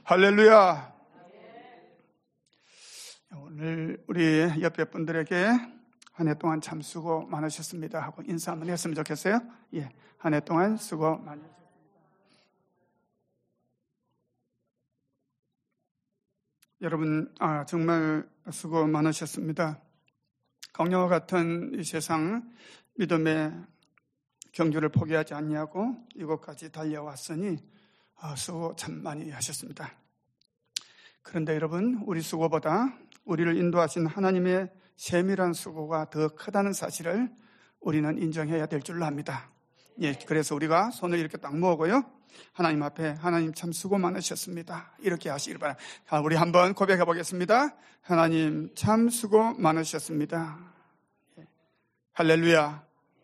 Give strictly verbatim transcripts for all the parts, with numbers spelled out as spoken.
할렐루야. 오늘 우리 옆에 분들에게 한 해 동안 참 수고 많으셨습니다 하고 인사 한번 했으면 좋겠어요. 예, 한 해 동안 수고 많이 하셨습니다. 여러분, 아, 정말 수고 많으셨습니다. 강령과 같은 이 세상 믿음의 경주를 포기하지 않냐고 이곳까지 달려왔으니 아, 수고 참 많이 하셨습니다. 그런데 여러분, 우리 수고보다 우리를 인도하신 하나님의 세밀한 수고가 더 크다는 사실을 우리는 인정해야 될 줄로 압니다. 예, 그래서 우리가 손을 이렇게 딱 모으고요, 하나님 앞에 하나님 참 수고 많으셨습니다 이렇게 하시길 바랍니다. 자, 우리 한번 고백해 보겠습니다. 하나님 참 수고 많으셨습니다. 예. 할렐루야.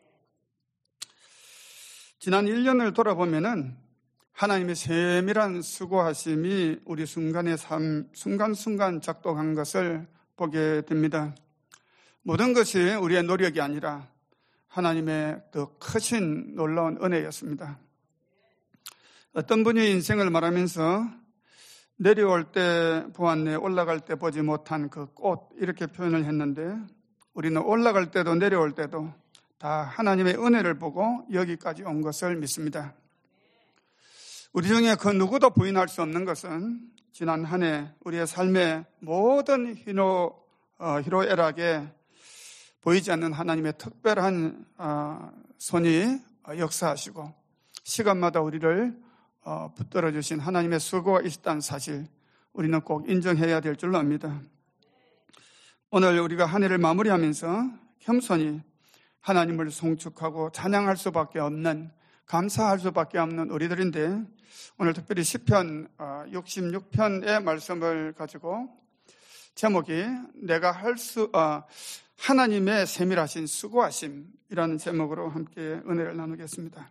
지난 일 년을 돌아보면은 하나님의 세밀한 수고하심이 우리 순간의 삶, 순간순간 작동한 것을 보게 됩니다. 모든 것이 우리의 노력이 아니라 하나님의 더 크신 놀라운 은혜였습니다. 어떤 분이 인생을 말하면서 내려올 때 보았네, 올라갈 때 보지 못한 그 꽃, 이렇게 표현을 했는데 우리는 올라갈 때도 내려올 때도 다 하나님의 은혜를 보고 여기까지 온 것을 믿습니다. 우리 중에 그 누구도 부인할 수 없는 것은 지난 한 해 우리의 삶의 모든 희노, 어, 희로애락에 보이지 않는 하나님의 특별한 어, 손이 역사하시고 시간마다 우리를 어, 붙들어 주신 하나님의 수고가 있다는 사실 우리는 꼭 인정해야 될 줄로 압니다. 오늘 우리가 한 해를 마무리하면서 겸손히 하나님을 송축하고 찬양할 수밖에 없는, 감사할 수밖에 없는 우리들인데 오늘 특별히 시편 육십육 편의 말씀을 가지고 제목이 내가 할 수 어, 하나님의 세밀하신 수고하심이라는 제목으로 함께 은혜를 나누겠습니다.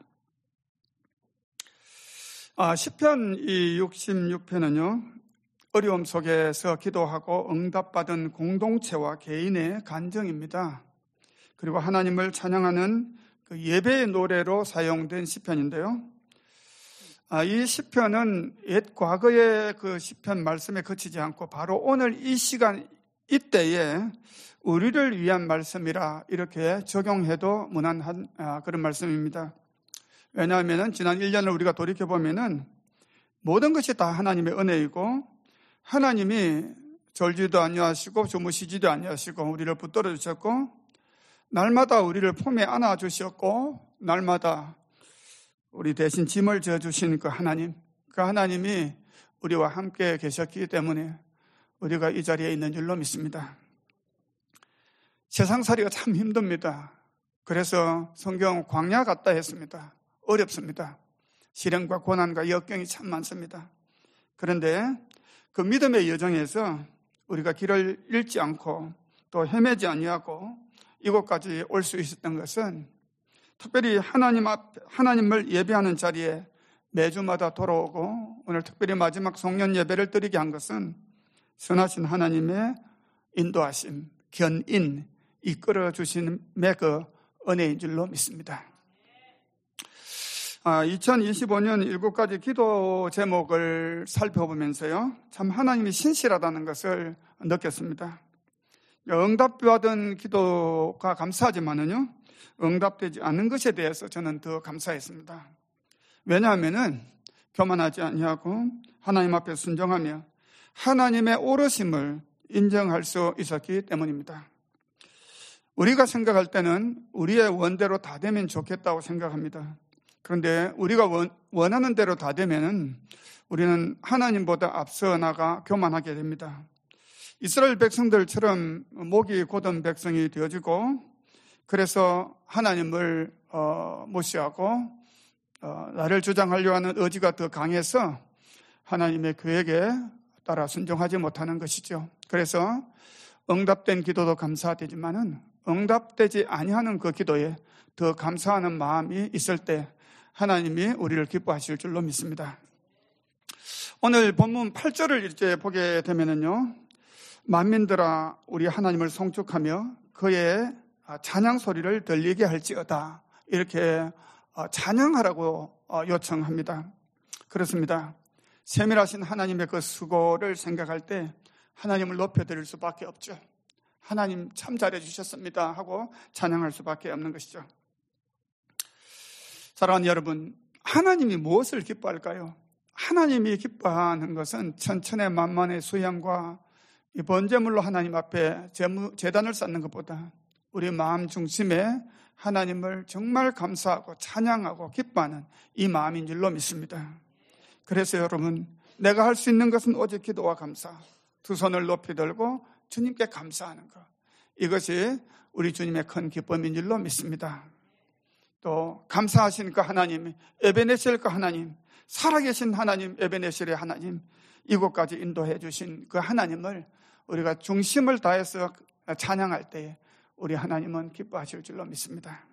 아, 시편 이 육십육 편은요, 어려움 속에서 기도하고 응답받은 공동체와 개인의 간증입니다. 그리고 하나님을 찬양하는 그 예배의 노래로 사용된 시편인데요. 아, 이 시편은 옛 과거의 그 시편 말씀에 그치지 않고 바로 오늘 이 시간 이때에 우리를 위한 말씀이라 이렇게 적용해도 무난한 아, 그런 말씀입니다. 왜냐하면 지난 일 년을 우리가 돌이켜보면 모든 것이 다 하나님의 은혜이고 하나님이 졸지도 아니하시고 주무시지도 아니하시고 우리를 붙들어 주셨고 날마다 우리를 품에 안아주셨고 날마다 우리 대신 짐을 져주신 그 하나님, 그 하나님이 우리와 함께 계셨기 때문에 우리가 이 자리에 있는 줄로 믿습니다. 세상살이가 참 힘듭니다. 그래서 성경 광야 같다 했습니다. 어렵습니다. 시련과 고난과 역경이 참 많습니다. 그런데 그 믿음의 여정에서 우리가 길을 잃지 않고 또 헤매지 아니하고 이곳까지 올 수 있었던 것은 특별히 하나님 앞, 하나님을 예배하는 자리에 매주마다 돌아오고 오늘 특별히 마지막 송년 예배를 드리게 한 것은 선하신 하나님의 인도하심, 견인, 이끌어 주심의 그 은혜인 줄로 믿습니다. 아, 이천이십오 년 일곱 가지 기도 제목을 살펴보면서요, 참 하나님이 신실하다는 것을 느꼈습니다. 응답받은 기도가 감사하지만은요, 응답되지 않는 것에 대해서 저는 더 감사했습니다. 왜냐하면은 교만하지 아니하고 하나님 앞에 순종하며 하나님의 오르심을 인정할 수 있었기 때문입니다. 우리가 생각할 때는 우리의 원대로 다 되면 좋겠다고 생각합니다. 그런데 우리가 원, 원하는 대로 다 되면은 우리는 하나님보다 앞서 나가 교만하게 됩니다. 이스라엘 백성들처럼 목이 곧은 백성이 되어지고 그래서 하나님을 어, 무시하고 어, 나를 주장하려 하는 의지가 더 강해서 하나님의 계획에 따라 순종하지 못하는 것이죠. 그래서 응답된 기도도 감사되지만은 응답되지 아니하는 그 기도에 더 감사하는 마음이 있을 때 하나님이 우리를 기뻐하실 줄로 믿습니다. 오늘 본문 팔 절을 이제 보게 되면은요, 만민들아 우리 하나님을 송축하며 그의 찬양 소리를 들리게 할지어다 이렇게 찬양하라고 요청합니다. 그렇습니다. 세밀하신 하나님의 그 수고를 생각할 때 하나님을 높여드릴 수밖에 없죠. 하나님 참 잘해주셨습니다 하고 찬양할 수밖에 없는 것이죠. 사랑하는 여러분, 하나님이 무엇을 기뻐할까요? 하나님이 기뻐하는 것은 천천의 만만의 수양과 이 번제물로 하나님 앞에 제단을 쌓는 것보다 우리 마음 중심에 하나님을 정말 감사하고 찬양하고 기뻐하는 이 마음인 줄로 믿습니다. 그래서 여러분, 내가 할 수 있는 것은 오직 기도와 감사, 두 손을 높이 들고 주님께 감사하는 것, 이것이 우리 주님의 큰 기쁨인 줄로 믿습니다. 또 감사하신 그 하나님, 에베네셀 그 하나님, 살아계신 하나님, 에베네셀의 하나님, 이곳까지 인도해 주신 그 하나님을 우리가 중심을 다해서 찬양할 때에 우리 하나님은 기뻐하실 줄로 믿습니다.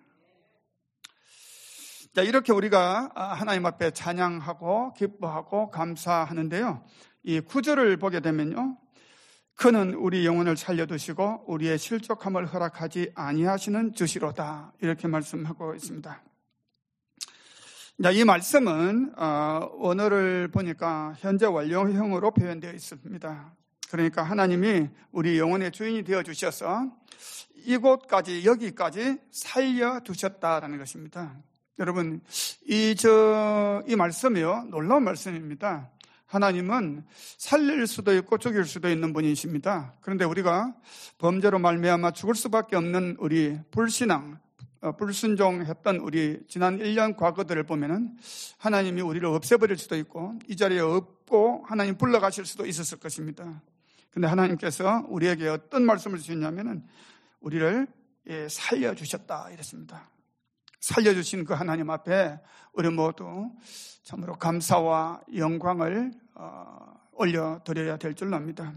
자, 이렇게 우리가 하나님 앞에 찬양하고 기뻐하고 감사하는데요, 이 구절을 보게 되면요, 그는 우리 영혼을 살려두시고 우리의 실족함을 허락하지 아니하시는 주시로다, 이렇게 말씀하고 있습니다. 자, 이 말씀은 원어를 보니까 현재 완료형으로 표현되어 있습니다. 그러니까 하나님이 우리 영혼의 주인이 되어주셔서 이곳까지, 여기까지 살려두셨다라는 것입니다. 여러분, 이, 저, 이 말씀이요, 놀라운 말씀입니다. 하나님은 살릴 수도 있고 죽일 수도 있는 분이십니다. 그런데 우리가 범죄로 말미암아 죽을 수밖에 없는 우리 불신앙, 불순종했던 우리 지난 일 년 과거들을 보면은 하나님이 우리를 없애버릴 수도 있고 이 자리에 없고 하나님 불러가실 수도 있었을 것입니다. 그런데 하나님께서 우리에게 어떤 말씀을 주셨냐면은 우리를 살려주셨다 이랬습니다. 살려주신 그 하나님 앞에 우리 모두 참으로 감사와 영광을 올려드려야 될 줄로 압니다.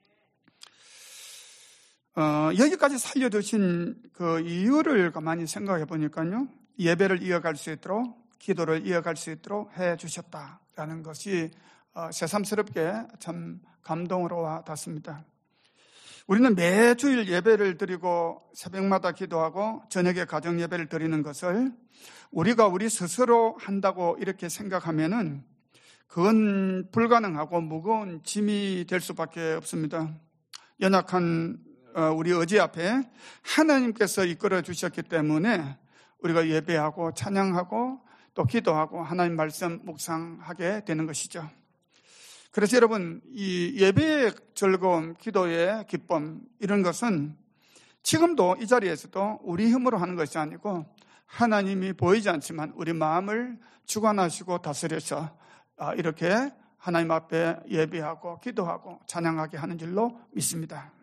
어, 여기까지 살려두신 그 이유를 가만히 생각해 보니까요, 예배를 이어갈 수 있도록, 기도를 이어갈 수 있도록 해 주셨다라는 것이 어, 새삼스럽게 참 감동으로 와 닿습니다. 우리는 매주일 예배를 드리고 새벽마다 기도하고 저녁에 가정 예배를 드리는 것을 우리가 우리 스스로 한다고 이렇게 생각하면은 그건 불가능하고 무거운 짐이 될 수밖에 없습니다. 연약한 우리 의지 앞에 하나님께서 이끌어 주셨기 때문에 우리가 예배하고 찬양하고 또 기도하고 하나님 말씀 묵상하게 되는 것이죠. 그래서 여러분, 이 예배의 즐거움, 기도의 기쁨, 이런 것은 지금도 이 자리에서도 우리 힘으로 하는 것이 아니고 하나님이 보이지 않지만 우리 마음을 주관하시고 다스려서 이렇게 하나님 앞에 예배하고 기도하고 찬양하게 하는 줄로 믿습니다.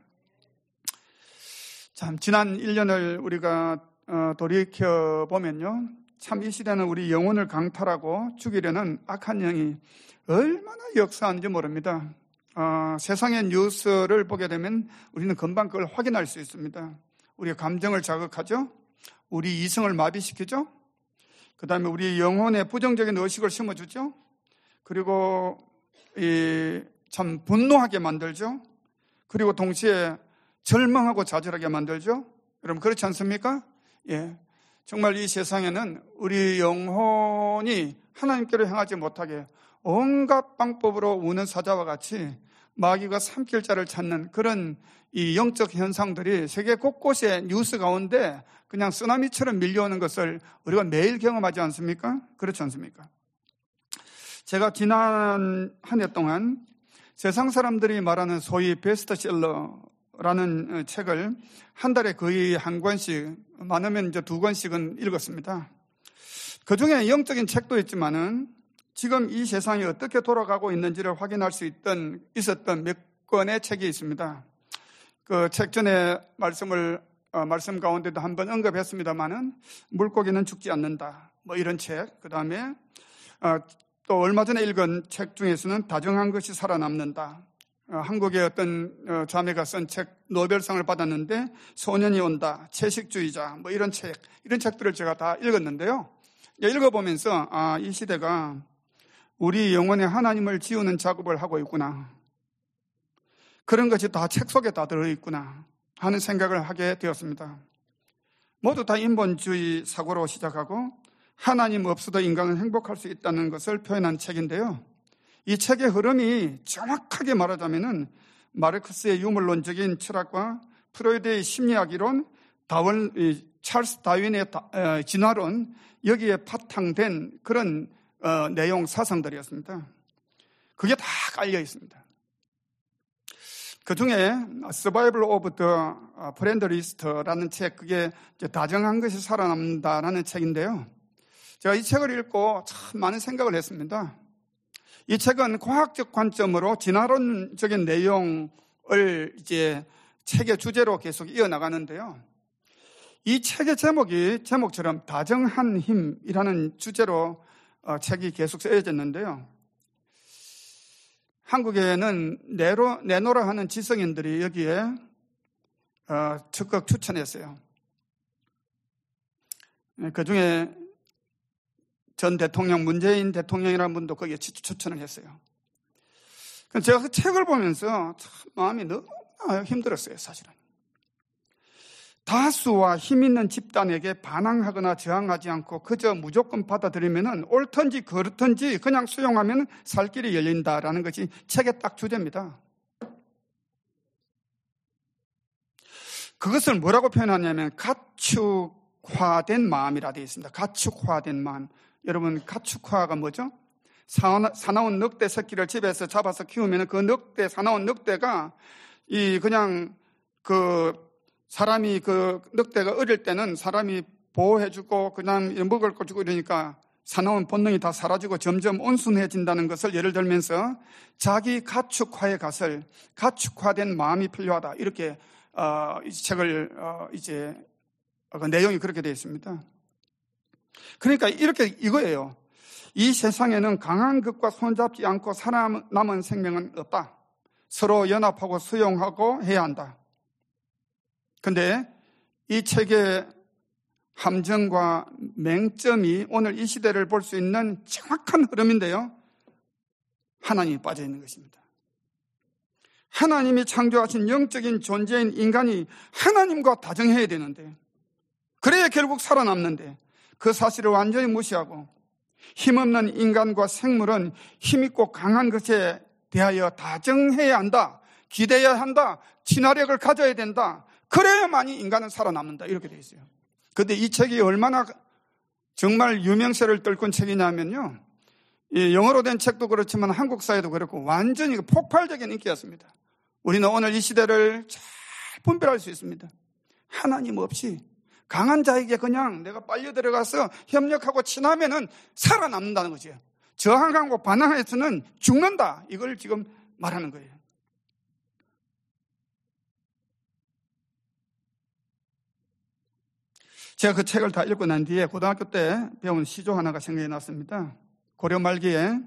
참, 지난 일 년을 우리가 돌이켜보면요, 참 이 시대는 우리 영혼을 강탈하고 죽이려는 악한 영이 얼마나 역사하는지 모릅니다. 어, 세상의 뉴스를 보게 되면 우리는 금방 그걸 확인할 수 있습니다. 우리의 감정을 자극하죠. 우리 이성을 마비시키죠. 그 다음에 우리 영혼에 부정적인 의식을 심어주죠. 그리고 이, 참 분노하게 만들죠. 그리고 동시에 절망하고 좌절하게 만들죠. 여러분, 그렇지 않습니까? 예, 정말 이 세상에는 우리 영혼이 하나님께로 향하지 못하게 온갖 방법으로 우는 사자와 같이 마귀가 삼킬 자를 찾는 그런 이 영적 현상들이 세계 곳곳에 뉴스 가운데 그냥 쓰나미처럼 밀려오는 것을 우리가 매일 경험하지 않습니까? 그렇지 않습니까? 제가 지난 한 해 동안 세상 사람들이 말하는 소위 베스트셀러라는 책을 한 달에 거의 한 권씩, 많으면 이제 두 권씩은 읽었습니다. 그 중에 영적인 책도 있지만은 지금 이 세상이 어떻게 돌아가고 있는지를 확인할 수 있던, 있었던 몇 권의 책이 있습니다. 그 책 전에 말씀을, 어, 말씀 가운데도 한번 언급했습니다만은 물고기는 죽지 않는다, 뭐 이런 책. 그 다음에, 어, 또 얼마 전에 읽은 책 중에서는 다정한 것이 살아남는다. 어, 한국의 어떤 어, 자매가 쓴 책, 노벨상을 받았는데 소년이 온다, 채식주의자, 뭐 이런 책, 이런 책들을 제가 다 읽었는데요. 읽어보면서 아, 이 시대가 우리 영혼에 하나님을 지우는 작업을 하고 있구나, 그런 것이 다 책 속에 다 들어있구나 하는 생각을 하게 되었습니다. 모두 다 인본주의 사고로 시작하고 하나님 없어도 인간은 행복할 수 있다는 것을 표현한 책인데요, 이 책의 흐름이 정확하게 말하자면은 마르크스의 유물론적인 철학과 프로이드의 심리학 이론, 다원, 찰스 다윈의 진화론, 여기에 바탕된 그런 어, 내용 사상들이었습니다. 그게 다 깔려 있습니다. 그 중에 Survival of the Friendlist라는 책, 그게 다정한 것이 살아남는다라는 책인데요. 제가 이 책을 읽고 참 많은 생각을 했습니다. 이 책은 과학적 관점으로 진화론적인 내용을 이제 책의 주제로 계속 이어나가는데요. 이 책의 제목이 제목처럼 다정한 힘이라는 주제로 책이 계속 쓰여졌는데요. 한국에는 네로, 네노라 하는 지성인들이 여기에 어, 적극 추천했어요. 그 중에 전 대통령, 문재인 대통령이라는 분도 거기에 추천을 했어요. 제가 그 책을 보면서 참 마음이 너무 힘들었어요, 사실은. 다수와 힘 있는 집단에게 반항하거나 저항하지 않고 그저 무조건 받아들이면 옳든지 그렇든지 그냥 수용하면 살 길이 열린다라는 것이 책의 딱 주제입니다. 그것을 뭐라고 표현하냐면 가축화된 마음이라 되어 있습니다. 가축화된 마음. 여러분, 가축화가 뭐죠? 사나운 늑대 새끼를 집에서 잡아서 키우면 그 늑대, 사나운 늑대가 이 그냥 그 사람이 그 늑대가 어릴 때는 사람이 보호해주고 그냥 먹을 거 주고 이러니까 사나운 본능이 다 사라지고 점점 온순해진다는 것을 예를 들면서 자기 가축화의 것을 가축화된 마음이 필요하다. 이렇게 어, 이 책을 어, 이제 그 내용이 그렇게 되어 있습니다. 그러니까 이렇게 이거예요. 이 세상에는 강한 것과 손잡지 않고 살아남은 생명은 없다. 서로 연합하고 수용하고 해야 한다. 그런데 이 책의 함정과 맹점이 오늘 이 시대를 볼 수 있는 정확한 흐름인데요. 하나님이 빠져 있는 것입니다. 하나님이 창조하신 영적인 존재인 인간이 하나님과 다정해야 되는데, 그래야 결국 살아남는데 그 사실을 완전히 무시하고 힘없는 인간과 생물은 힘있고 강한 것에 대하여 다정해야 한다, 기대해야 한다, 친화력을 가져야 된다. 그래야만이 인간은 살아남는다. 이렇게 되어 있어요. 그런데 이 책이 얼마나 정말 유명세를 떨군 책이냐면요. 영어로 된 책도 그렇지만 한국사에도 그렇고 완전히 폭발적인 인기였습니다. 우리는 오늘 이 시대를 잘 분별할 수 있습니다. 하나님 없이 강한 자에게 그냥 내가 빨려 들어가서 협력하고 친하면은 살아남는다는 거죠. 저항하고 반항해서는 죽는다. 이걸 지금 말하는 거예요. 제가 그 책을 다 읽고 난 뒤에 고등학교 때 배운 시조 하나가 생각이 났습니다. 고려 말기에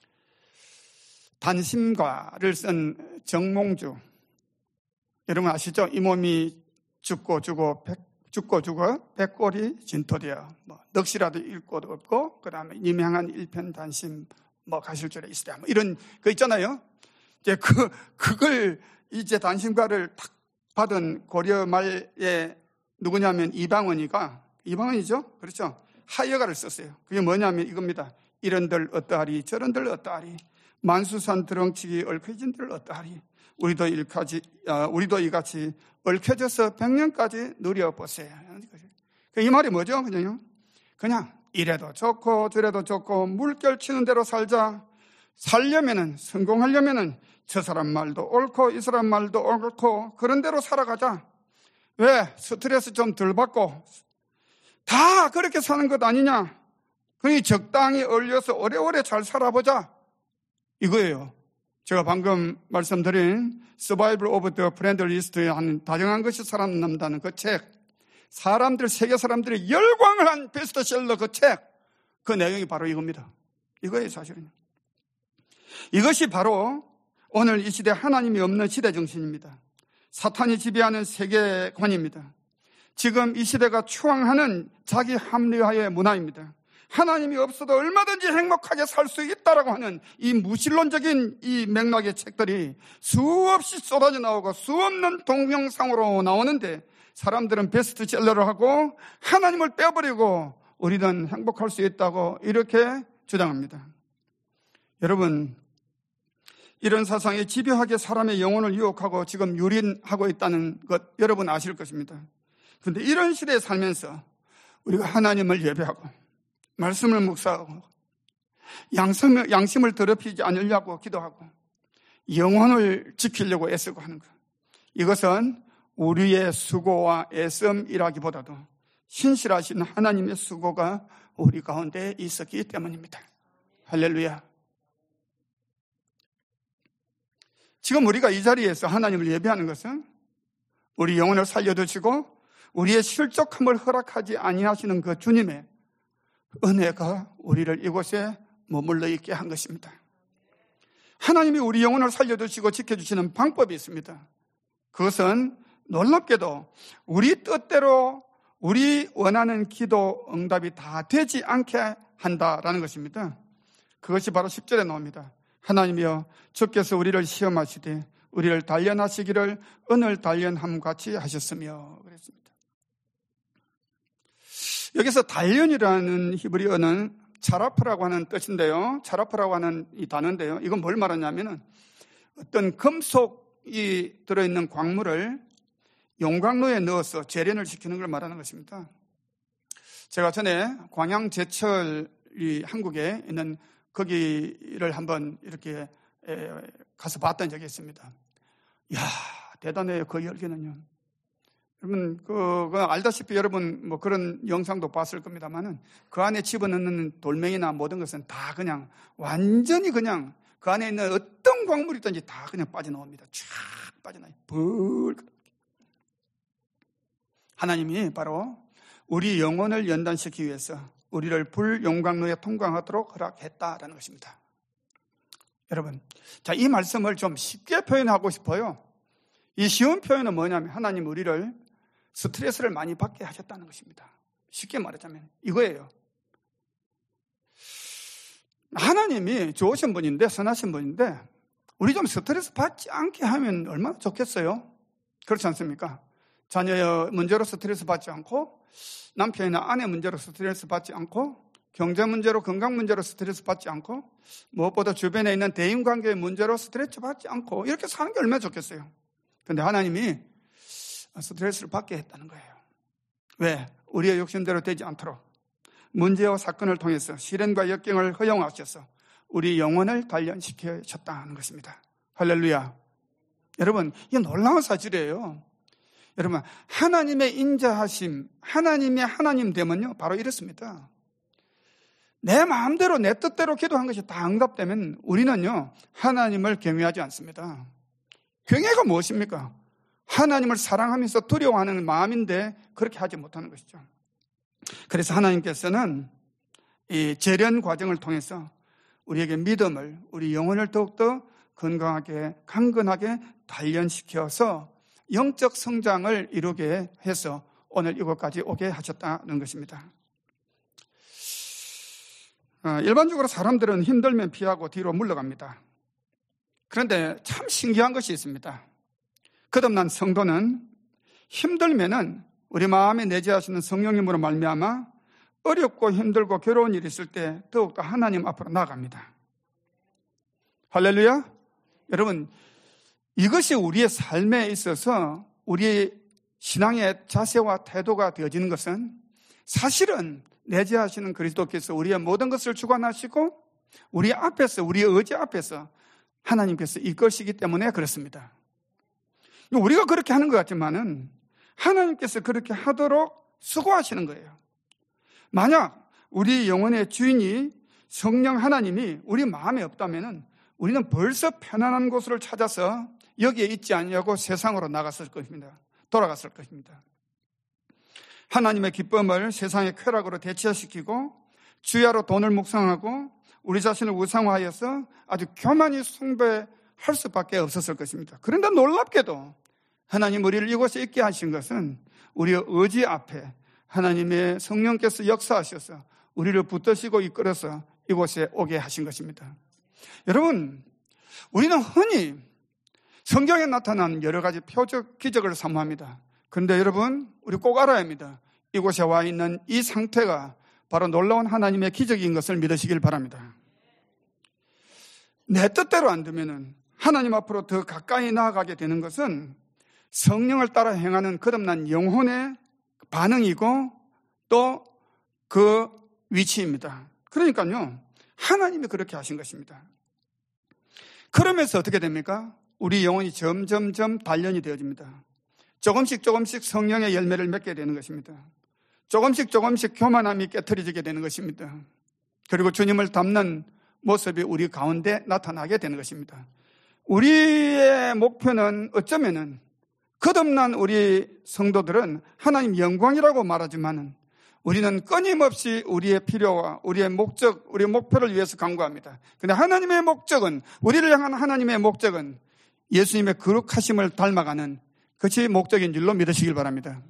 단심가를 쓴 정몽주. 여러분 아시죠? 이 몸이 죽고 죽고 백, 죽고 죽어 백골이 진토되어 뭐 넋이라도 잃을 곳 없고 그 다음에 임향한 일편단심 뭐 가실 줄에 있으랴 뭐 이런 거 있잖아요. 이제 그 그걸 이제 단심가를 탁 받은 고려 말에 누구냐면 이방원이가, 이방원이죠? 그렇죠? 하여가를 썼어요. 그게 뭐냐면 이겁니다. 이런들 어떠하리, 저런들 어떠하리, 만수산 드렁치기 얽혀진들 어떠하리, 우리도 일까지, 우리도 이같이 얽혀져서 백년까지 누려보세요. 이 말이 뭐죠? 그냥요? 그냥 이래도 좋고 저래도 좋고 물결 치는 대로 살자. 살려면은, 성공하려면은 저 사람 말도 옳고 이 사람 말도 옳고 그런 대로 살아가자. 왜? 스트레스 좀 덜 받고 다 그렇게 사는 것 아니냐? 그러니 적당히 얼려서 오래오래 잘 살아보자. 이거예요. 제가 방금 말씀드린 Survival of the Friendlist에 한 다정한 것이 살아남는다는 그 책, 사람들, 세계 사람들이 열광을 한 베스트셀러 그 책, 그 내용이 바로 이겁니다. 이거예요, 사실은. 이것이 바로 오늘 이 시대 하나님이 없는 시대 정신입니다. 사탄이 지배하는 세계관입니다. 지금 이 시대가 추앙하는 자기 합리화의 문화입니다. 하나님이 없어도 얼마든지 행복하게 살 수 있다라고 하는 이 무신론적인 이 맥락의 책들이 수없이 쏟아져 나오고 수없는 동영상으로 나오는데 사람들은 베스트셀러를 하고 하나님을 빼버리고 우리는 행복할 수 있다고 이렇게 주장합니다. 여러분, 이런 사상이 집요하게 사람의 영혼을 유혹하고 지금 유린하고 있다는 것 여러분 아실 것입니다. 그런데 이런 시대에 살면서 우리가 하나님을 예배하고 말씀을 묵상하고 양심을, 양심을 더럽히지 않으려고 기도하고 영혼을 지키려고 애쓰고 하는 것, 이것은 우리의 수고와 애씀이라기보다도 신실하신 하나님의 수고가 우리 가운데 있었기 때문입니다. 할렐루야. 지금 우리가 이 자리에서 하나님을 예배하는 것은 우리 영혼을 살려두시고 우리의 실족함을 허락하지 아니하시는 그 주님의 은혜가 우리를 이곳에 머물러 있게 한 것입니다. 하나님이 우리 영혼을 살려두시고 지켜주시는 방법이 있습니다. 그것은 놀랍게도 우리 뜻대로 우리 원하는 기도 응답이 다 되지 않게 한다라는 것입니다. 그것이 바로 십 절에 나옵니다. 하나님이여 주께서 우리를 시험하시되 우리를 단련하시기를 은을 단련함 같이 하셨으며 그랬습니다. 여기서 단련이라는 히브리어는 차라프라고 하는 뜻인데요. 차라프라고 하는 이 단어인데요. 이건 뭘 말하냐면은 어떤 금속이 들어있는 광물을 용광로에 넣어서 재련을 시키는 걸 말하는 것입니다. 제가 전에 광양제철이 한국에 있는 거기를 한번 이렇게 가서 봤던 적이 있습니다. 이야, 대단해요. 그 열기는요. 여러분, 그, 그 알다시피 여러분 뭐 그런 영상도 봤을 겁니다만은 그 안에 집어넣는 돌멩이나 모든 것은 다 그냥 완전히 그냥 그 안에 있는 어떤 광물이든지 다 그냥 빠져나옵니다. 쫙 빠져나와요. 불. 하나님이 바로 우리 영혼을 연단시키기 위해서 우리를 불용광로에 통과하도록 허락했다라는 것입니다. 여러분, 자, 이 말씀을 좀 쉽게 표현하고 싶어요. 이 쉬운 표현은 뭐냐면 하나님 우리를 스트레스를 많이 받게 하셨다는 것입니다. 쉽게 말하자면 이거예요. 하나님이 좋으신 분인데, 선하신 분인데 우리 좀 스트레스 받지 않게 하면 얼마나 좋겠어요? 그렇지 않습니까? 자녀의 문제로 스트레스 받지 않고, 남편이나 아내 문제로 스트레스 받지 않고, 경제 문제로, 건강 문제로 스트레스 받지 않고, 무엇보다 주변에 있는 대인관계의 문제로 스트레스 받지 않고 이렇게 사는 게 얼마나 좋겠어요. 그런데 하나님이 스트레스를 받게 했다는 거예요. 왜? 우리의 욕심대로 되지 않도록 문제와 사건을 통해서 시련과 역경을 허용하셔서 우리 영혼을 단련시키셨다는 것입니다. 할렐루야. 여러분, 이게 놀라운 사실이에요. 여러분, 하나님의 인자하심, 하나님의 하나님 되면요 바로 이렇습니다. 내 마음대로 내 뜻대로 기도한 것이 다 응답되면 우리는요 하나님을 경외하지 않습니다. 경외가 무엇입니까? 하나님을 사랑하면서 두려워하는 마음인데 그렇게 하지 못하는 것이죠. 그래서 하나님께서는 이 재련 과정을 통해서 우리에게 믿음을, 우리 영혼을 더욱더 건강하게, 강건하게 단련시켜서 영적 성장을 이루게 해서 오늘 이곳까지 오게 하셨다는 것입니다. 일반적으로 사람들은 힘들면 피하고 뒤로 물러갑니다. 그런데 참 신기한 것이 있습니다. 거듭난 성도는 힘들면은 우리 마음에 내재하시는 성령님으로 말미암아 어렵고 힘들고 괴로운 일이 있을 때 더욱더 하나님 앞으로 나아갑니다. 할렐루야. 여러분, 이것이 우리의 삶에 있어서 우리의 신앙의 자세와 태도가 되어지는 것은 사실은 내재하시는 그리스도께서 우리의 모든 것을 주관하시고 우리 앞에서, 우리의 의지 앞에서 하나님께서 이끄시기 때문에 그렇습니다. 우리가 그렇게 하는 것 같지만은 하나님께서 그렇게 하도록 수고하시는 거예요. 만약 우리 영혼의 주인이 성령 하나님이 우리 마음에 없다면은 우리는 벌써 편안한 곳을 찾아서 여기에 있지 않냐고 세상으로 나갔을 것입니다. 돌아갔을 것입니다. 하나님의 기쁨을 세상의 쾌락으로 대체시키고 주야로 돈을 묵상하고 우리 자신을 우상화하여서 아주 교만히 숭배할 수밖에 없었을 것입니다. 그런데 놀랍게도 하나님 우리를 이곳에 있게 하신 것은 우리의 의지 앞에 하나님의 성령께서 역사하셔서 우리를 붙드시고 이끌어서 이곳에 오게 하신 것입니다. 여러분, 우리는 흔히 성경에 나타난 여러 가지 표적, 기적을 사모합니다. 그런데 여러분, 우리 꼭 알아야 합니다. 이곳에 와 있는 이 상태가 바로 놀라운 하나님의 기적인 것을 믿으시길 바랍니다. 내 뜻대로 안 되면은 하나님 앞으로 더 가까이 나아가게 되는 것은 성령을 따라 행하는 거듭난 영혼의 반응이고 또 그 위치입니다. 그러니까요, 하나님이 그렇게 하신 것입니다. 그러면서 어떻게 됩니까? 우리 영혼이 점점점 단련이 되어집니다. 조금씩 조금씩 성령의 열매를 맺게 되는 것입니다. 조금씩 조금씩 교만함이 깨트려지게 되는 것입니다. 그리고 주님을 닮는 모습이 우리 가운데 나타나게 되는 것입니다. 우리의 목표는 어쩌면은 거듭난 우리 성도들은 하나님 영광이라고 말하지만은 우리는 끊임없이 우리의 필요와 우리의 목적, 우리의 목표를 위해서 간구합니다. 그런데 하나님의 목적은, 우리를 향한 하나님의 목적은 예수님의 거룩하심을 닮아가는 그것이 목적인 줄로 믿으시길 바랍니다.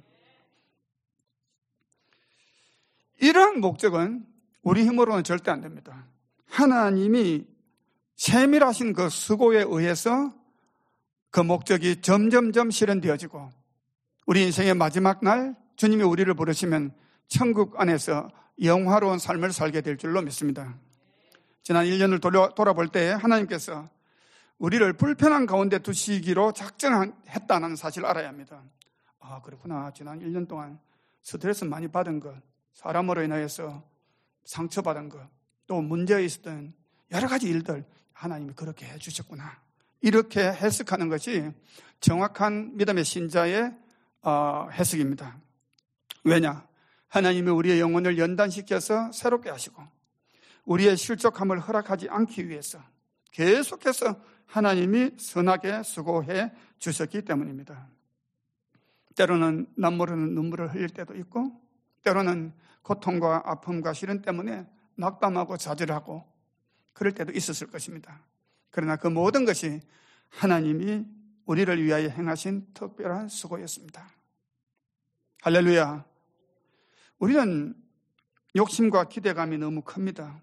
이러한 목적은 우리 힘으로는 절대 안 됩니다. 하나님이 세밀하신 그 수고에 의해서 그 목적이 점점점 실현되어지고 우리 인생의 마지막 날 주님이 우리를 부르시면 천국 안에서 영화로운 삶을 살게 될 줄로 믿습니다. 지난 일 년을 돌아, 돌아볼 때 하나님께서 우리를 불편한 가운데 두시기로 작정했다는 사실을 알아야 합니다. 아, 그렇구나. 지난 일 년 동안 스트레스 많이 받은 것, 사람으로 인하여서 상처받은 것, 또 문제에 있었던 여러 가지 일들 하나님이 그렇게 해주셨구나. 이렇게 해석하는 것이 정확한 믿음의 신자의 해석입니다. 왜냐? 하나님이 우리의 영혼을 연단시켜서 새롭게 하시고 우리의 실족함을 허락하지 않기 위해서 계속해서 하나님이 선하게 수고해 주셨기 때문입니다. 때로는 남모르는 눈물을 흘릴 때도 있고 때로는 고통과 아픔과 시련 때문에 낙담하고 좌절하고 그럴 때도 있었을 것입니다. 그러나 그 모든 것이 하나님이 우리를 위하여 행하신 특별한 수고였습니다. 할렐루야. 우리는 욕심과 기대감이 너무 큽니다.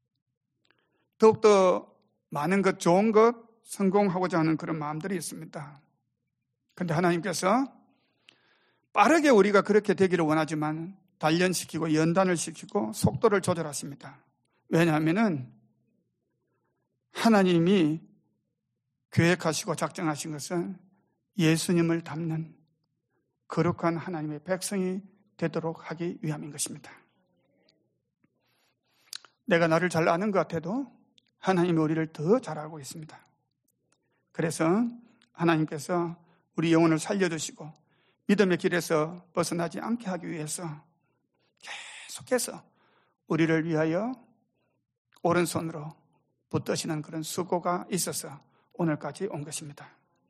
더욱더 많은 것, 좋은 것, 성공하고자 하는 그런 마음들이 있습니다. 그런데 하나님께서 빠르게 우리가 그렇게 되기를 원하지만 단련시키고 연단을 시키고 속도를 조절하십니다. 왜냐하면은 하나님이 계획하시고 작정하신 것은 예수님을 닮는 거룩한 하나님의 백성이 되도록 하기 위함인 것입니다. 내가 나를 잘 아는 것 같아도 하나님이 우리를 더 잘 알고 있습니다. 그래서 하나님께서 우리 영혼을 살려주시고 믿음의 길에서 벗어나지 않게 하기 위해서 계속해서 우리를 위하여 오른손으로 붙드시는 그런 수고가 있어서 오늘까지 온 것입니다.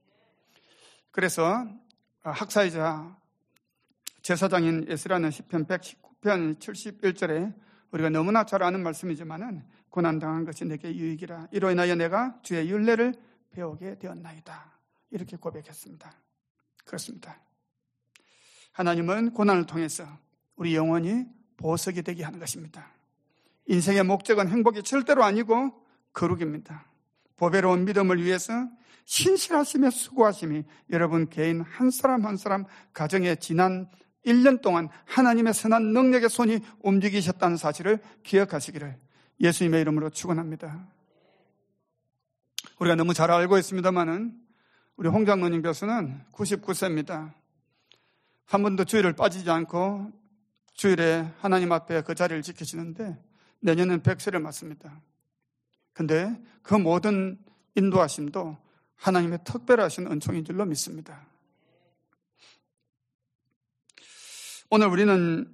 그래서 학사이자 제사장인 에스라는 시편 백십구 편 칠십일 절에 우리가 너무나 잘 아는 말씀이지만은 고난당한 것이 내게 유익이라 이로 인하여 내가 주의 율례를 배우게 되었나이다. 이렇게 고백했습니다. 그렇습니다. 하나님은 고난을 통해서 우리 영혼이 보석이 되게 하는 것입니다. 인생의 목적은 행복이 절대로 아니고 거룩입니다. 보배로운 믿음을 위해서 신실하심에 수고하심이 여러분 개인 한 사람 한 사람 가정에 지난 일 년 동안 하나님의 선한 능력의 손이 움직이셨다는 사실을 기억하시기를 예수님의 이름으로 축원합니다. 우리가 너무 잘 알고 있습니다만은 우리 홍 장로님 교수는 구십구 세입니다. 한 번도 주일을 빠지지 않고 주일에 하나님 앞에 그 자리를 지키시는데 내년은 백 세를 맞습니다. 근데 그 모든 인도하심도 하나님의 특별하신 은총인 줄로 믿습니다. 오늘 우리는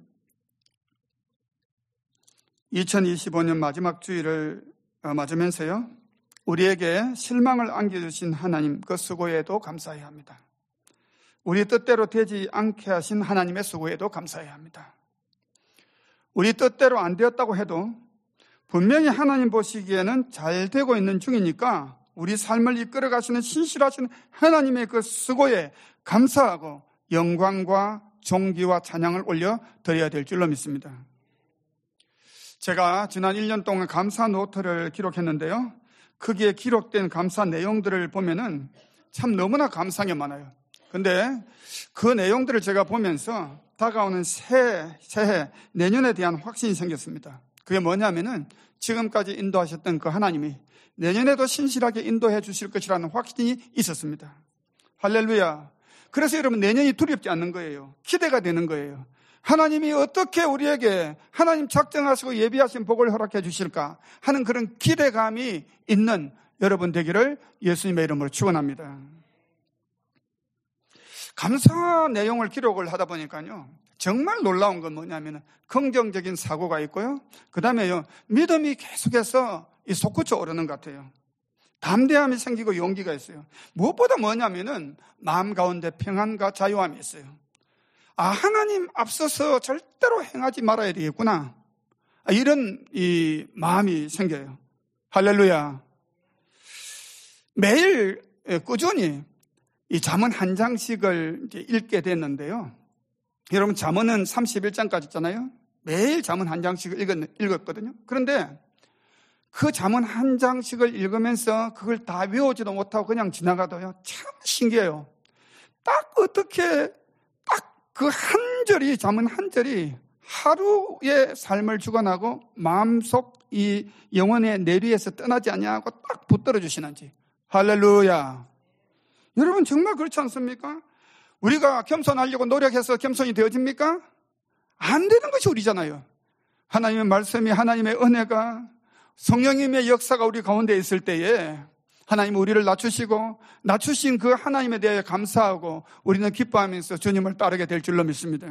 이천이십오 년 마지막 주일을 맞으면서요, 우리에게 실망을 안겨주신 하나님 그 수고에도 감사해야 합니다. 우리 뜻대로 되지 않게 하신 하나님의 수고에도 감사해야 합니다. 우리 뜻대로 안 되었다고 해도 분명히 하나님 보시기에는 잘 되고 있는 중이니까 우리 삶을 이끌어 가시는 신실하신 하나님의 그 수고에 감사하고 영광과 존귀와 찬양을 올려 드려야 될 줄로 믿습니다. 제가 지난 일 년 동안 감사 노트를 기록했는데요, 거기에 기록된 감사 내용들을 보면은 참 너무나 감사한 게 많아요. 근데 그 내용들을 제가 보면서 다가오는 새, 새해, 내년에 대한 확신이 생겼습니다. 그게 뭐냐면은 지금까지 인도하셨던 그 하나님이 내년에도 신실하게 인도해 주실 것이라는 확신이 있었습니다. 할렐루야. 그래서 여러분 내년이 두렵지 않는 거예요. 기대가 되는 거예요. 하나님이 어떻게 우리에게 하나님 작정하시고 예비하신 복을 허락해 주실까 하는 그런 기대감이 있는 여러분 되기를 예수님의 이름으로 축원합니다. 감사 내용을 기록을 하다 보니까요, 정말 놀라운 건 뭐냐면 긍정적인 사고가 있고요, 그 다음에요 믿음이 계속해서 이 솟구쳐 오르는 것 같아요. 담대함이 생기고 용기가 있어요. 무엇보다 뭐냐면은 마음 가운데 평안과 자유함이 있어요. 아, 하나님 앞서서 절대로 행하지 말아야 되겠구나, 이런 이 마음이 생겨요. 할렐루야. 매일 꾸준히 이 잠언 한 장씩을 이제 읽게 됐는데요, 여러분 잠언은 삼십일 장까지 있잖아요. 매일 잠언 한 장씩을 읽었, 읽었거든요. 그런데 그 잠언 한 장씩을 읽으면서 그걸 다 외우지도 못하고 그냥 지나가도요, 참 신기해요. 딱 어떻게 딱 그 한 절이, 잠언 한 절이 하루의 삶을 주관하고 마음속 이 영혼의 내리에서 떠나지 않냐고 딱 붙들어 주시는지. 할렐루야. 여러분 정말 그렇지 않습니까? 우리가 겸손하려고 노력해서 겸손이 되어집니까? 안 되는 것이 우리잖아요. 하나님의 말씀이, 하나님의 은혜가, 성령님의 역사가 우리 가운데 있을 때에 하나님 우리를 낮추시고 낮추신 그 하나님에 대해 감사하고 우리는 기뻐하면서 주님을 따르게 될 줄로 믿습니다.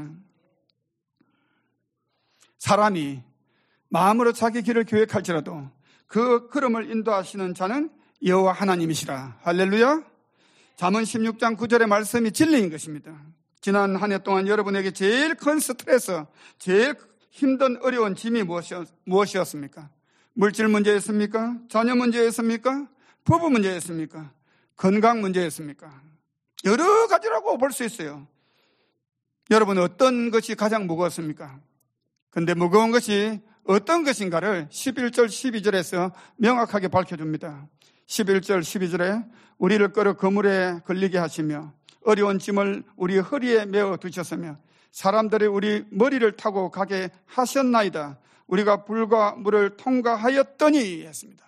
사람이 마음으로 자기 길을 계획할지라도 그 걸음을 인도하시는 자는 여호와 하나님이시라. 할렐루야. 잠언 십육 장 구 절의 말씀이 진리인 것입니다. 지난 한 해 동안 여러분에게 제일 큰 스트레스, 제일 힘든 어려운 짐이 무엇이었, 무엇이었습니까? 물질 문제였습니까? 자녀 문제였습니까? 부부 문제였습니까? 건강 문제였습니까? 여러 가지라고 볼 수 있어요. 여러분 어떤 것이 가장 무거웠습니까? 근데 무거운 것이 어떤 것인가를 십일 절 십이 절에서 명확하게 밝혀줍니다. 십일 절 십이 절에 우리를 끌어 그물에 걸리게 하시며 어려운 짐을 우리 허리에 메어 두셨으며 사람들이 우리 머리를 타고 가게 하셨나이다. 우리가 불과 물을 통과하였더니 했습니다.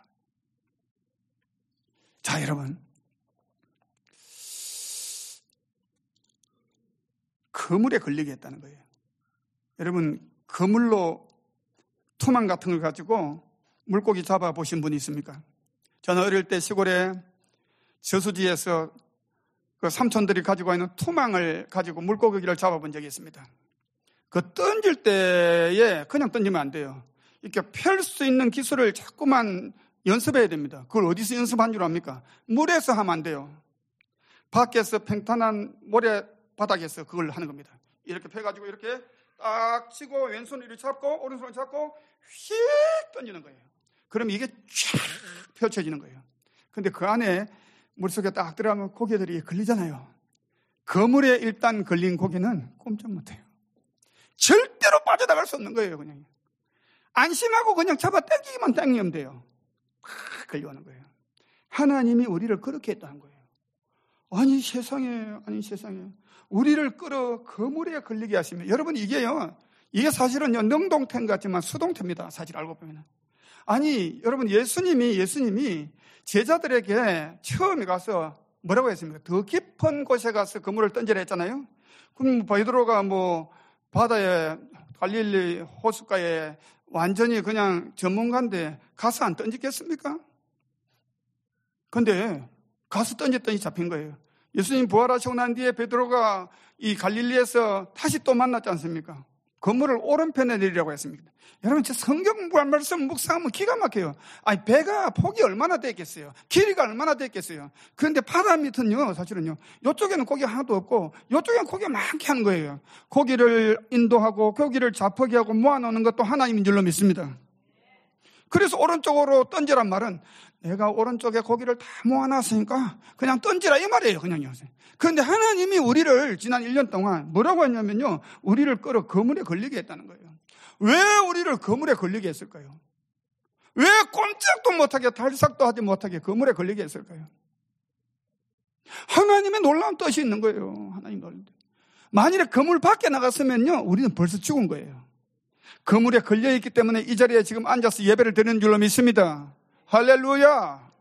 자, 여러분, 그물에 걸리게 했다는 거예요. 여러분, 그물로 투망 같은 걸 가지고 물고기 잡아보신 분이 있습니까? 저는 어릴 때 시골에 저수지에서 그 삼촌들이 가지고 있는 투망을 가지고 물고기를 잡아본 적이 있습니다. 그 던질 때에 그냥 던지면 안 돼요. 이렇게 펼 수 있는 기술을 자꾸만 연습해야 됩니다. 그걸 어디서 연습한 줄 압니까? 물에서 하면 안 돼요. 밖에서 평탄한 모래 바닥에서 그걸 하는 겁니다. 이렇게 펴가지고 이렇게 딱 치고 왼손을 이렇게 잡고 오른손을 잡고 휙 던지는 거예요. 그럼 이게 쫙 펼쳐지는 거예요. 근데 그 안에 물속에 딱 들어가면 고기들이 걸리잖아요. 그물에 일단 걸린 고기는 꼼짝 못해요. 절대로 빠져나갈 수 없는 거예요. 그냥 안심하고 그냥 잡아 당기기만 당기면 돼요. 팍 걸려오는 거예요. 하나님이 우리를 그렇게 했다는 거예요. 아니 세상에, 아니 세상에 우리를 끌어 그물에 걸리게 하시면, 여러분 이게요, 이게 사실은요 능동태인 것 같지만 수동태입니다. 사실 알고 보면. 아니 여러분, 예수님이 예수님이 제자들에게 처음에 가서 뭐라고 했습니까? 더 깊은 곳에 가서 그물을 던지라 했잖아요. 그럼 베드로가 뭐 바다에 갈릴리 호숫가에 완전히 그냥 전문가인데 가서 안 던지겠습니까? 근데 가서 던졌더니 잡힌 거예요. 예수님 부활하시고 난 뒤에 베드로가 이 갈릴리에서 다시 또 만났지 않습니까? 그물을 오른편에 내리라고 했습니다. 여러분, 저 성경 말씀 묵상하면 기가 막혀요. 아니, 배가 폭이 얼마나 됐겠어요? 길이가 얼마나 됐겠어요? 그런데 바다 밑은요, 사실은요, 이쪽에는 고기 하나도 없고, 이쪽에는 고기가 많게 하는 거예요. 고기를 인도하고, 고기를 잡히게 하고 모아놓는 것도 하나님인 줄로 믿습니다. 그래서 오른쪽으로 던지란 말은 내가 오른쪽에 고기를 다 모아놨으니까 그냥 던지라 이 말이에요. 그냥요. 그런데 하나님이 우리를 지난 일 년 동안 뭐라고 했냐면요, 우리를 끌어 그물에 걸리게 했다는 거예요. 왜 우리를 그물에 걸리게 했을까요? 왜 꼼짝도 못하게 탈삭도 하지 못하게 그물에 걸리게 했을까요? 하나님의 놀라운 뜻이 있는 거예요. 하나님 놀라운 뜻. 만일에 그물 밖에 나갔으면요, 우리는 벌써 죽은 거예요. 그물에 걸려있기 때문에 이 자리에 지금 앉아서 예배를 드리는 줄로 믿습니다. 할렐루야.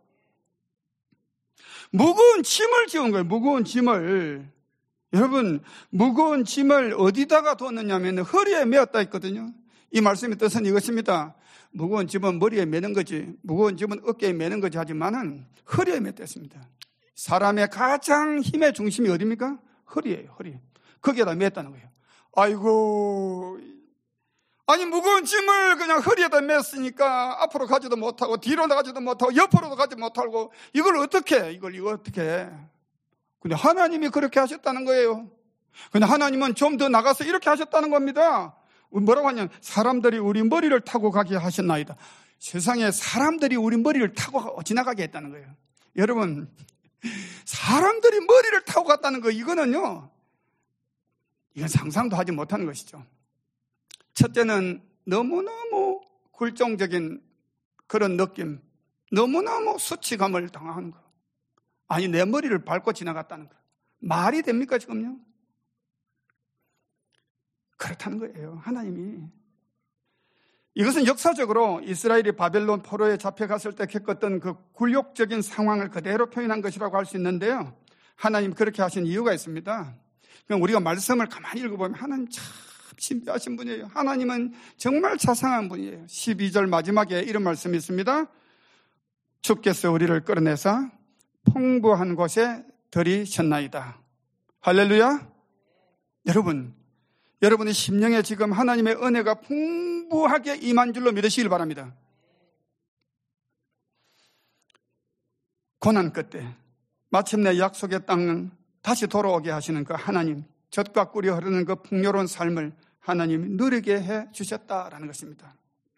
무거운 짐을 지은 거예요. 무거운 짐을. 여러분, 무거운 짐을 어디다가 뒀느냐면 허리에 메었다 했거든요. 이 말씀의 뜻은 이것입니다. 무거운 짐은 머리에 매는 거지, 무거운 짐은 어깨에 매는 거지 하지만은 허리에 맸댔습니다. 사람의 가장 힘의 중심이 어디입니까? 허리예요. 허리. 거기에다 맸다는 거예요. 아이고, 아니 무거운 짐을 그냥 허리에다 맸으니까 앞으로 가지도 못하고 뒤로 나가지도 못하고 옆으로도 가지 못하고 이걸 어떻게 해? 이걸 이거 어떻게 해? 근데 하나님이 그렇게 하셨다는 거예요. 근데 하나님은 좀 더 나가서 이렇게 하셨다는 겁니다. 뭐라고 하냐면 사람들이 우리 머리를 타고 가게 하셨나이다. 세상에 사람들이 우리 머리를 타고 지나가게 했다는 거예요. 여러분, 사람들이 머리를 타고 갔다는 거, 이거는요, 이건 상상도 하지 못하는 것이죠. 첫째는 너무너무 굴종적인 그런 느낌, 너무너무 수치감을 당하는 거. 아니, 내 머리를 밟고 지나갔다는 거. 말이 됩니까, 지금요? 그렇다는 거예요, 하나님이. 이것은 역사적으로 이스라엘이 바벨론 포로에 잡혀갔을 때 겪었던 그 굴욕적인 상황을 그대로 표현한 것이라고 할 수 있는데요. 하나님 그렇게 하신 이유가 있습니다. 그럼 우리가 말씀을 가만히 읽어보면 하나님 참 신비하신 분이에요. 하나님은 정말 자상한 분이에요. 십이 절 마지막에 이런 말씀이 있습니다. 주께서 우리를 끌어내사 풍부한 곳에 들이셨나이다. 할렐루야. 여러분, 여러분의 심령에 지금 하나님의 은혜가 풍부하게 임한 줄로 믿으시길 바랍니다. 고난 끝에 마침내 약속의 땅은 다시 돌아오게 하시는 그 하나님, 젖과 꿀이 흐르는 그 풍요로운 삶을 하나님이 누리게 해 주셨다라는 것입니다.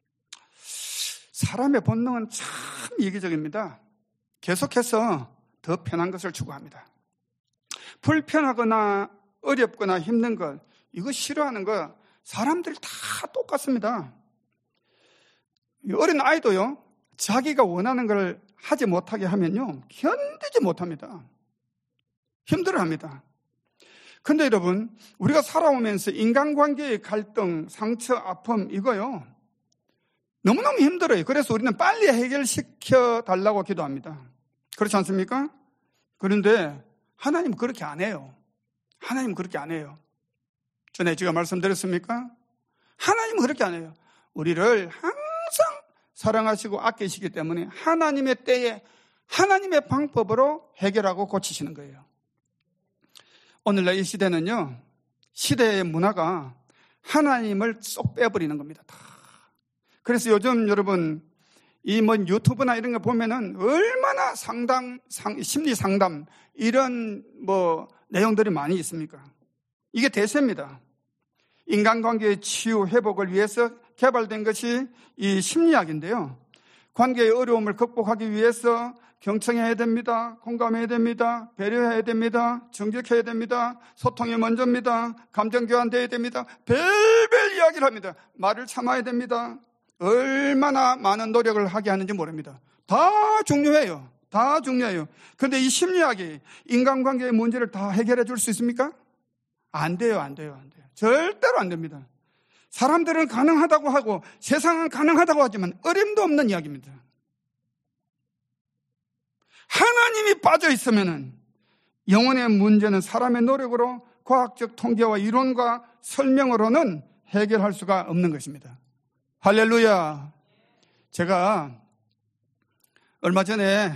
사람의 본능은 참 이기적입니다. 계속해서 더 편한 것을 추구합니다. 불편하거나 어렵거나 힘든 것, 이거 싫어하는 거 사람들이 다 똑같습니다. 어린 아이도요, 자기가 원하는 걸 하지 못하게 하면요, 견디지 못합니다. 힘들어합니다. 근데 여러분, 우리가 살아오면서 인간관계의 갈등, 상처, 아픔, 이거요, 너무너무 힘들어요. 그래서 우리는 빨리 해결시켜 달라고 기도합니다. 그렇지 않습니까? 그런데 하나님은 그렇게 안 해요. 하나님은 그렇게 안 해요. 전에 제가 말씀드렸습니까? 하나님은 그렇게 안 해요. 우리를 항상 사랑하시고 아끼시기 때문에 하나님의 때에 하나님의 방법으로 해결하고 고치시는 거예요. 오늘날 이 시대는요, 시대의 문화가 하나님을 쏙 빼버리는 겁니다. 다. 그래서 요즘 여러분, 이 뭐 유튜브나 이런 거 보면은 얼마나 상담, 상, 심리 상담, 이런 뭐 내용들이 많이 있습니까? 이게 대세입니다. 인간관계의 치유, 회복을 위해서 개발된 것이 이 심리학인데요. 관계의 어려움을 극복하기 위해서 경청해야 됩니다. 공감해야 됩니다. 배려해야 됩니다. 정직해야 됩니다. 소통이 먼저입니다. 감정 교환돼야 됩니다. 별별 이야기를 합니다. 말을 참아야 됩니다. 얼마나 많은 노력을 하게 하는지 모릅니다. 다 중요해요. 다 중요해요. 그런데 이 심리학이 인간관계의 문제를 다 해결해 줄 수 있습니까? 안 돼요, 안 돼요, 안 돼요. 절대로 안 됩니다. 사람들은 가능하다고 하고 세상은 가능하다고 하지만 어림도 없는 이야기입니다. 하나님이 빠져 있으면은 영혼의 문제는 사람의 노력으로 과학적 통계와 이론과 설명으로는 해결할 수가 없는 것입니다. 할렐루야. 제가 얼마 전에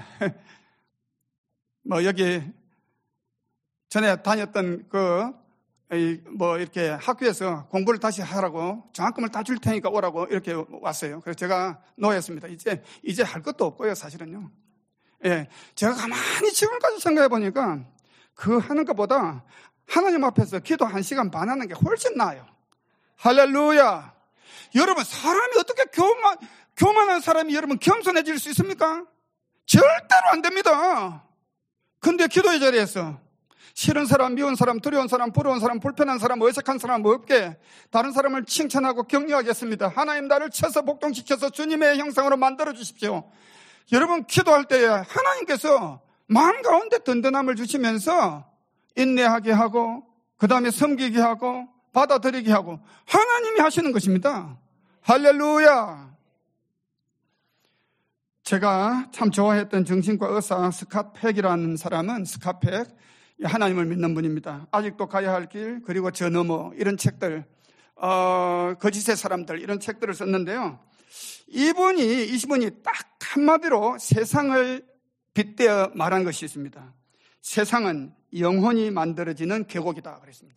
뭐 여기 전에 다녔던 그 뭐 이렇게 학교에서 공부를 다시 하라고 장학금을 다 줄 테니까 오라고 이렇게 왔어요. 그래서 제가 노했습니다. 이제 이제 할 것도 없고요, 사실은요. 예, 제가 가만히 지금까지 생각해 보니까 그 하는 것보다 하나님 앞에서 기도 한 시간 반 하는 게 훨씬 나아요. 할렐루야. 여러분, 사람이 어떻게 교만 교만한 사람이 여러분 겸손해질 수 있습니까? 절대로 안 됩니다. 근데 기도의 자리에서 싫은 사람, 미운 사람, 두려운 사람, 부러운 사람, 불편한 사람, 어색한 사람 없게 다른 사람을 칭찬하고 격려하겠습니다. 하나님, 나를 쳐서 복동시켜서 주님의 형상으로 만들어 주십시오. 여러분, 기도할 때에 하나님께서 마음 가운데 든든함을 주시면서 인내하게 하고 그 다음에 섬기게 하고 받아들이게 하고 하나님이 하시는 것입니다. 할렐루야. 제가 참 좋아했던 정신과 의사 스캇 팩이라는 사람은 스캇 팩, 하나님을 믿는 분입니다. 아직도 가야 할 길, 그리고 저 너머 이런 책들, 어, 거짓의 사람들 이런 책들을 썼는데요. 이분이 이분이 딱 한마디로 세상을 빗대어 말한 것이 있습니다. 세상은 영혼이 만들어지는 계곡이다 그랬습니다.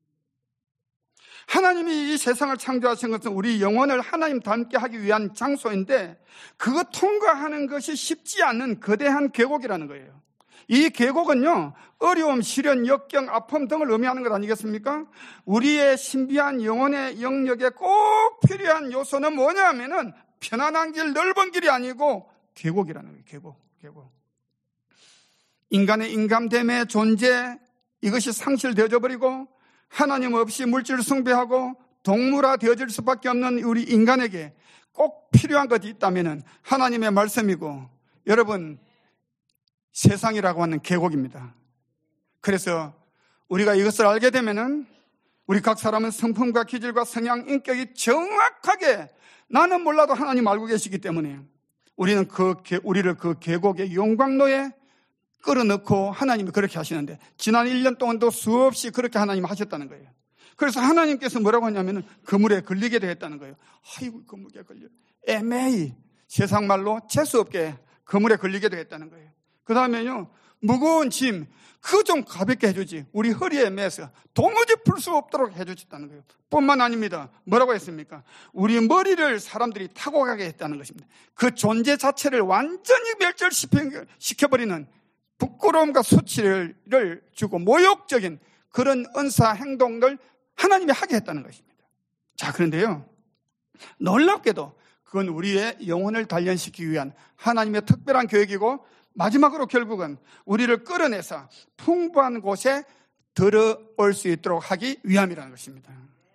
하나님이 이 세상을 창조하신 것은 우리 영혼을 하나님 닮게 하기 위한 장소인데 그거 통과하는 것이 쉽지 않은 거대한 계곡이라는 거예요. 이 계곡은요, 어려움, 시련, 역경, 아픔 등을 의미하는 것 아니겠습니까? 우리의 신비한 영혼의 영역에 꼭 필요한 요소는 뭐냐 하면은 편안한 길, 넓은 길이 아니고 계곡이라는 거예요. 계곡, 계곡. 인간의 인감됨의 존재, 이것이 상실되어져 버리고 하나님 없이 물질 숭배하고 동물화 되어질 수밖에 없는 우리 인간에게 꼭 필요한 것이 있다면 하나님의 말씀이고, 여러분, 세상이라고 하는 계곡입니다. 그래서 우리가 이것을 알게 되면은 우리 각 사람은 성품과 기질과 성향, 인격이 정확하게, 나는 몰라도 하나님 알고 계시기 때문에 우리는 그 우리를 그 계곡의 용광로에 끌어넣고 하나님이 그렇게 하시는데, 지난 일 년 동안도 수없이 그렇게 하나님 하셨다는 거예요. 그래서 하나님께서 뭐라고 하냐면은 그물에 걸리게 되었다는 거예요. 아이고, 그물에 걸려. 애매히, 세상 말로 재수없게 그물에 걸리게 되었다는 거예요. 그 다음에요, 무거운 짐, 그거 좀 가볍게 해주지. 우리 허리에 매서 도무지 풀 수 없도록 해주셨다는 거예요. 뿐만 아닙니다. 뭐라고 했습니까? 우리 머리를 사람들이 타고 가게 했다는 것입니다. 그 존재 자체를 완전히 멸절시켜버리는 부끄러움과 수치를 주고 모욕적인 그런 은사 행동을 하나님이 하게 했다는 것입니다. 자, 그런데요, 놀랍게도 그건 우리의 영혼을 단련시키기 위한 하나님의 특별한 계획이고, 마지막으로 결국은 우리를 끌어내서 풍부한 곳에 들어올 수 있도록 하기 위함이라는 것입니다.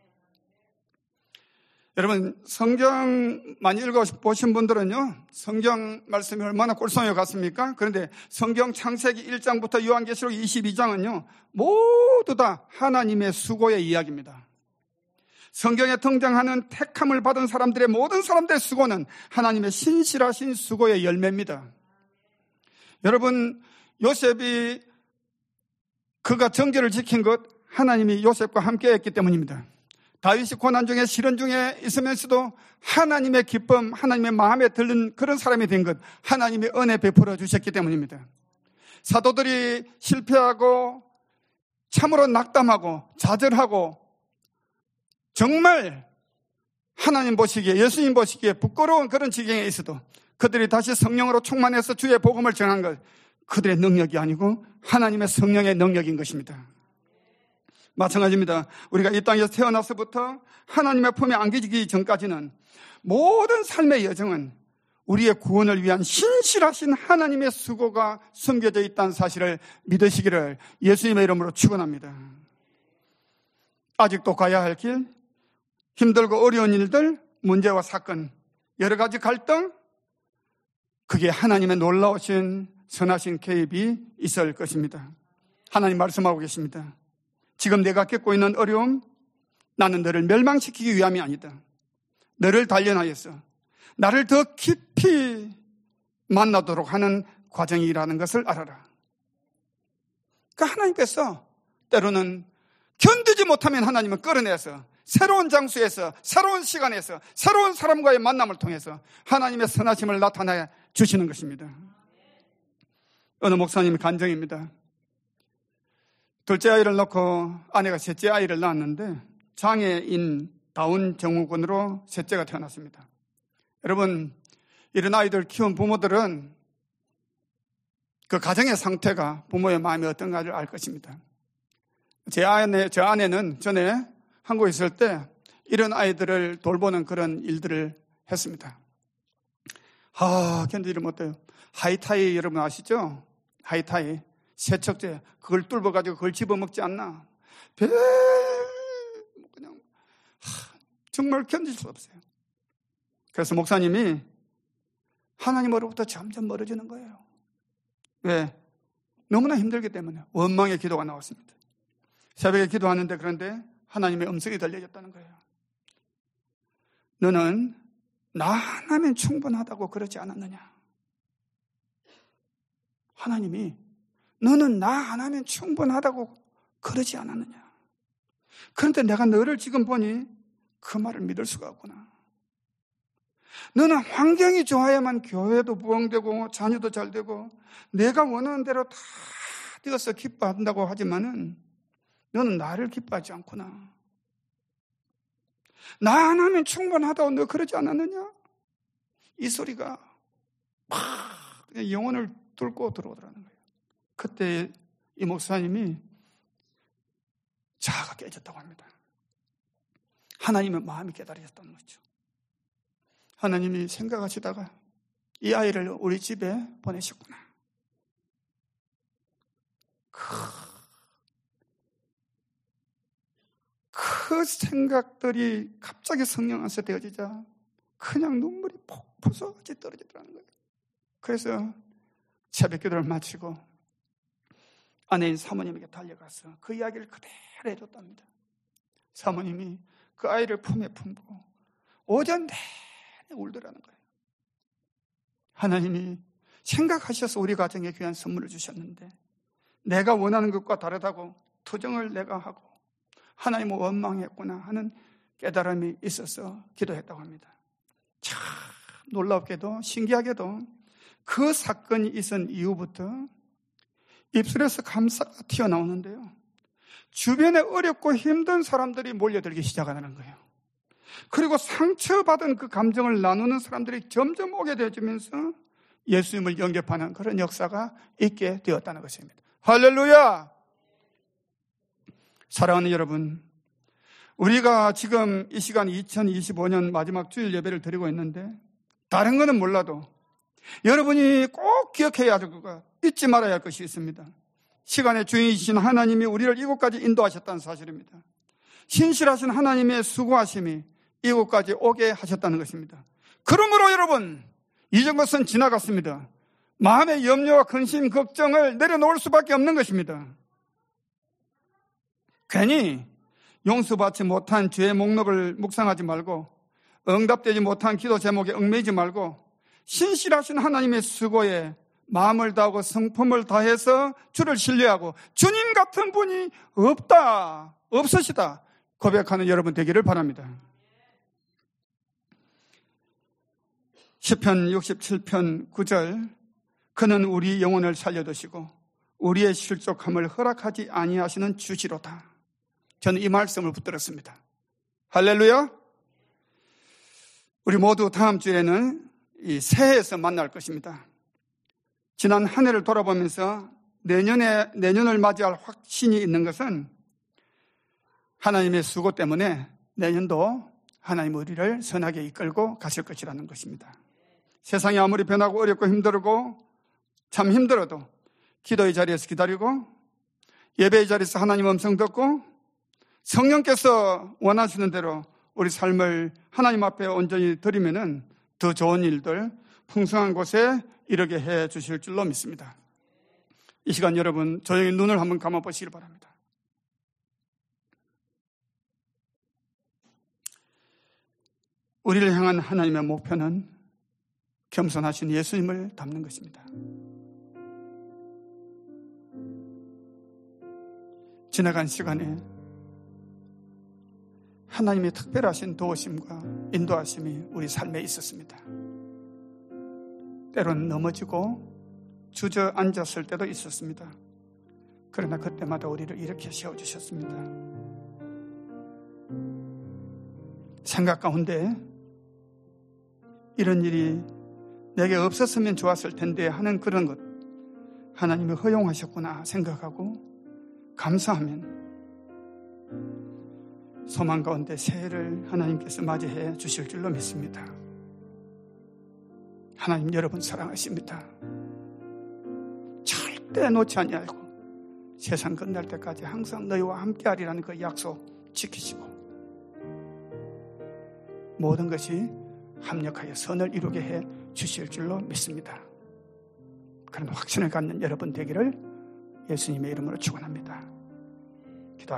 여러분, 성경 많이 읽어보신 분들은요, 성경 말씀이 얼마나 꼴송해 같습니까? 그런데 성경 창세기 일 장부터 요한계시록 이십이 장은요, 모두 다 하나님의 수고의 이야기입니다. 성경에 등장하는 택함을 받은 사람들의 모든 사람들의 수고는 하나님의 신실하신 수고의 열매입니다. 여러분, 요셉이 그가 정죄를 지킨 것, 하나님이 요셉과 함께 했기 때문입니다. 다윗이 고난 중에 시련 중에 있으면서도 하나님의 기쁨, 하나님의 마음에 들는 그런 사람이 된 것, 하나님의 은혜 베풀어 주셨기 때문입니다. 사도들이 실패하고 참으로 낙담하고 좌절하고 정말 하나님 보시기에, 예수님 보시기에 부끄러운 그런 지경에 있어도 그들이 다시 성령으로 충만해서 주의 복음을 전한 것, 그들의 능력이 아니고 하나님의 성령의 능력인 것입니다. 마찬가지입니다. 우리가 이 땅에서 태어나서부터 하나님의 품에 안기기 전까지는 모든 삶의 여정은 우리의 구원을 위한 신실하신 하나님의 수고가 숨겨져 있다는 사실을 믿으시기를 예수님의 이름으로 축원합니다. 아직도 가야 할 길, 힘들고 어려운 일들, 문제와 사건, 여러 가지 갈등, 그게 하나님의 놀라우신 선하신 개입이 있을 것입니다. 하나님 말씀하고 계십니다. 지금 내가 겪고 있는 어려움, 나는 너를 멸망시키기 위함이 아니다. 너를 단련하여서 나를 더 깊이 만나도록 하는 과정이라는 것을 알아라. 그러니까 하나님께서 때로는 견디지 못하면 하나님은 끌어내서 새로운 장소에서, 새로운 시간에서, 새로운 사람과의 만남을 통해서 하나님의 선하심을 나타내 주시는 것입니다. 어느 목사님의 간증입니다. 둘째 아이를 낳고 아내가 셋째 아이를 낳았는데 장애인 다운 증후군으로 셋째가 태어났습니다. 여러분, 이런 아이들 키운 부모들은 그 가정의 상태가 부모의 마음이 어떤가를 알 것입니다. 제 아내, 제 아내는 전에 한국에 있을 때 이런 아이들을 돌보는 그런 일들을 했습니다. 아, 견디지 못해요. 하이타이 여러분 아시죠? 하이타이. 세척제. 그걸 뚫어가지고 그걸 집어먹지 않나. 별, 그냥, 하, 정말 견딜 수 없어요. 그래서 목사님이 하나님으로부터 점점 멀어지는 거예요. 왜? 너무나 힘들기 때문에 원망의 기도가 나왔습니다. 새벽에 기도하는데 그런데 하나님의 음성이 들려졌다는 거예요. 너는 나 하나면 충분하다고 그러지 않았느냐? 하나님이 너는 나 하나면 충분하다고 그러지 않았느냐. 그런데 내가 너를 지금 보니 그 말을 믿을 수가 없구나. 너는 환경이 좋아야만 교회도 부흥되고 자녀도 잘 되고 내가 원하는 대로 다 되어서 기뻐한다고 하지만은 너는 나를 기뻐하지 않구나. 나 하나면 충분하다고 너 그러지 않았느냐? 이 소리가 막 그냥 영혼을 뚫고 들어오더라는 거예요. 그때 이 목사님이 자아가 깨졌다고 합니다. 하나님의 마음이 깨달아졌다는 거죠. 하나님이 생각하시다가 이 아이를 우리 집에 보내셨구나. 그, 그 생각들이 갑자기 성령 안에서 되어지자 그냥 눈물이 폭포수같이 떨어지더라는 거예요. 그래서 새벽 기도를 마치고 아내인 사모님에게 달려가서 그 이야기를 그대로 해줬답니다. 사모님이 그 아이를 품에 품고 오전 내내 울더라는 거예요. 하나님이 생각하셔서 우리 가정에 귀한 선물을 주셨는데 내가 원하는 것과 다르다고 투정을 내가 하고 하나님을 원망했구나 하는 깨달음이 있어서 기도했다고 합니다. 참 놀랍게도 신기하게도 그 사건이 있은 이후부터 입술에서 감사가 튀어나오는데요. 주변에 어렵고 힘든 사람들이 몰려들기 시작하는 거예요. 그리고 상처받은 그 감정을 나누는 사람들이 점점 오게 되어지면서 예수님을 영접하는 그런 역사가 있게 되었다는 것입니다. 할렐루야! 사랑하는 여러분, 우리가 지금 이 시간 이천이십오 년 마지막 주일 예배를 드리고 있는데 다른 거는 몰라도 여러분이 꼭 기억해야 할 것과 잊지 말아야 할 것이 있습니다. 시간의 주인이신 하나님이 우리를 이곳까지 인도하셨다는 사실입니다. 신실하신 하나님의 수고하심이 이곳까지 오게 하셨다는 것입니다. 그러므로 여러분, 이전 것은 지나갔습니다. 마음의 염려와 근심, 걱정을 내려놓을 수밖에 없는 것입니다. 괜히 용서받지 못한 죄의 목록을 묵상하지 말고 응답되지 못한 기도 제목에 얽매이지 말고 신실하신 하나님의 수고에 마음을 다하고 성품을 다해서 주를 신뢰하고 주님 같은 분이 없다, 없으시다 고백하는 여러분 되기를 바랍니다. 시편 육십칠 편 구 절 그는 우리 영혼을 살려두시고 우리의 실족함을 허락하지 아니하시는 주시로다. 저는 이 말씀을 붙들었습니다. 할렐루야. 우리 모두 다음 주에는 이 새해에서 만날 것입니다. 지난 한 해를 돌아보면서 내년에, 내년을 맞이할 확신이 있는 것은 하나님의 수고 때문에 내년도 하나님 우리를 선하게 이끌고 가실 것이라는 것입니다. 세상이 아무리 변하고 어렵고 힘들고 참 힘들어도 기도의 자리에서 기다리고 예배의 자리에서 하나님 음성 듣고 성령께서 원하시는 대로 우리 삶을 하나님 앞에 온전히 드리면은 더 좋은 일들, 풍성한 곳에 이르게 해 주실 줄로 믿습니다. 이 시간 여러분 조용히 눈을 한번 감아 보시길 바랍니다. 우리를 향한 하나님의 목표는 겸손하신 예수님을 닮는 것입니다. 지나간 시간에 하나님의 특별하신 도우심과 인도하심이 우리 삶에 있었습니다. 때로는 넘어지고 주저앉았을 때도 있었습니다. 그러나 그때마다 우리를 이렇게 세워주셨습니다. 생각 가운데 이런 일이 내게 없었으면 좋았을 텐데 하는 그런 것 하나님이 허용하셨구나 생각하고 감사하면 소망 가운데 새해를 하나님께서 맞이해 주실 줄로 믿습니다. 하나님 여러분 사랑하십니다. 절대 놓지 아니하고 세상 끝날 때까지 항상 너희와 함께하리라는 그 약속 지키시고 모든 것이 합력하여 선을 이루게 해 주실 줄로 믿습니다. 그런 확신을 갖는 여러분 되기를 예수님의 이름으로 축원합니다.